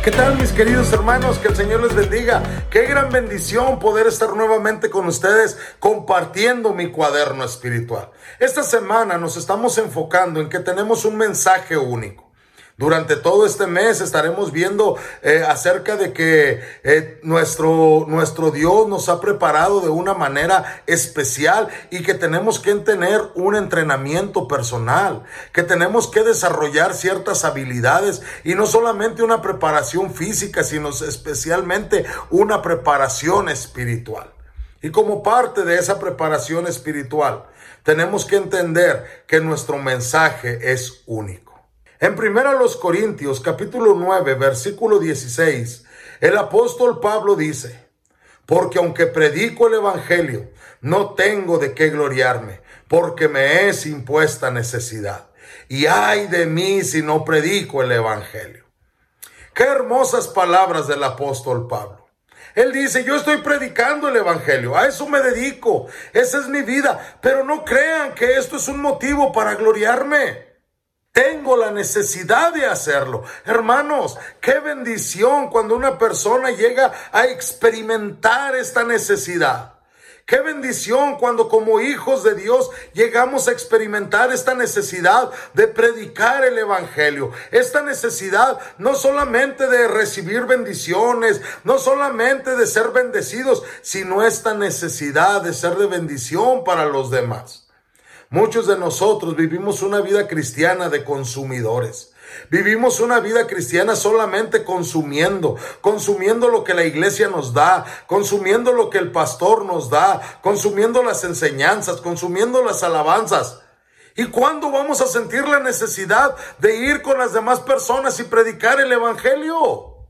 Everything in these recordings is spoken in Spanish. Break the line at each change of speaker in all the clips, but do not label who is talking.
¿Qué tal, mis queridos hermanos? Que el Señor les bendiga. Qué gran bendición poder estar nuevamente con ustedes compartiendo mi cuaderno espiritual. Esta semana nos estamos enfocando en que tenemos un mensaje único. Durante todo este mes estaremos viendo acerca de que nuestro Dios nos ha preparado de una manera especial y que tenemos que tener un entrenamiento personal, que tenemos que desarrollar ciertas habilidades y no solamente una preparación física, sino especialmente una preparación espiritual. Y como parte de esa preparación espiritual, tenemos que entender que nuestro mensaje es único. En 1 Corintios capítulo 9, versículo 16, el apóstol Pablo dice: porque aunque predico el evangelio, no tengo de qué gloriarme, porque me es impuesta necesidad. Y ay de mí si no predico el evangelio. Qué hermosas palabras del apóstol Pablo. Él dice: yo estoy predicando el evangelio, a eso me dedico, esa es mi vida, pero no crean que esto es un motivo para gloriarme. Tengo la necesidad de hacerlo. Hermanos, qué bendición cuando una persona llega a experimentar esta necesidad. Qué bendición cuando como hijos de Dios llegamos a experimentar esta necesidad de predicar el evangelio. Esta necesidad no solamente de recibir bendiciones, no solamente de ser bendecidos, sino esta necesidad de ser de bendición para los demás. Muchos de nosotros vivimos una vida cristiana de consumidores. Vivimos una vida cristiana solamente consumiendo lo que la iglesia nos da, consumiendo lo que el pastor nos da, consumiendo las enseñanzas, consumiendo las alabanzas. ¿Y cuándo vamos a sentir la necesidad de ir con las demás personas y predicar el evangelio?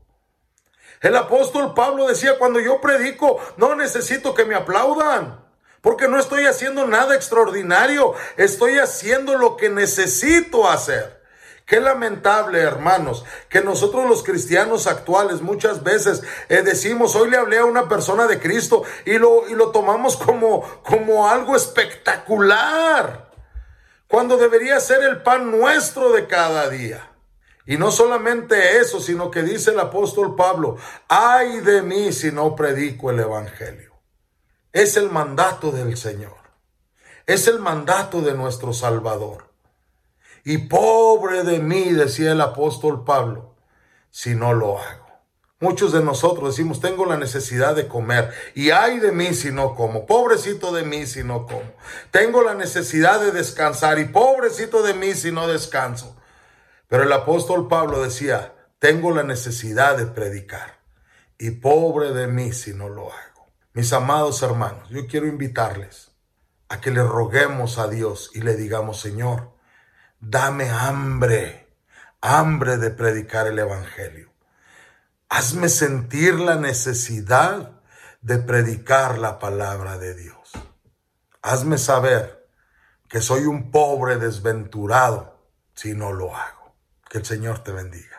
El apóstol Pablo decía: cuando yo predico, no necesito que me aplaudan. Porque no estoy haciendo nada extraordinario, estoy haciendo lo que necesito hacer. Qué lamentable, hermanos, que nosotros los cristianos actuales muchas veces decimos: hoy le hablé a una persona de Cristo, y lo tomamos como algo espectacular, cuando debería ser el pan nuestro de cada día. Y no solamente eso, sino que dice el apóstol Pablo: ay de mí si no predico el evangelio. Es el mandato del Señor. Es el mandato de nuestro Salvador. Y pobre de mí, decía el apóstol Pablo, si no lo hago. Muchos de nosotros decimos: tengo la necesidad de comer, y ay de mí si no como. Pobrecito de mí si no como. Tengo la necesidad de descansar, y pobrecito de mí si no descanso. Pero el apóstol Pablo decía: tengo la necesidad de predicar, y pobre de mí si no lo hago. Mis amados hermanos, yo quiero invitarles a que le roguemos a Dios y le digamos: Señor, dame hambre de predicar el evangelio. Hazme sentir la necesidad de predicar la palabra de Dios. Hazme saber que soy un pobre desventurado si no lo hago. Que el Señor te bendiga.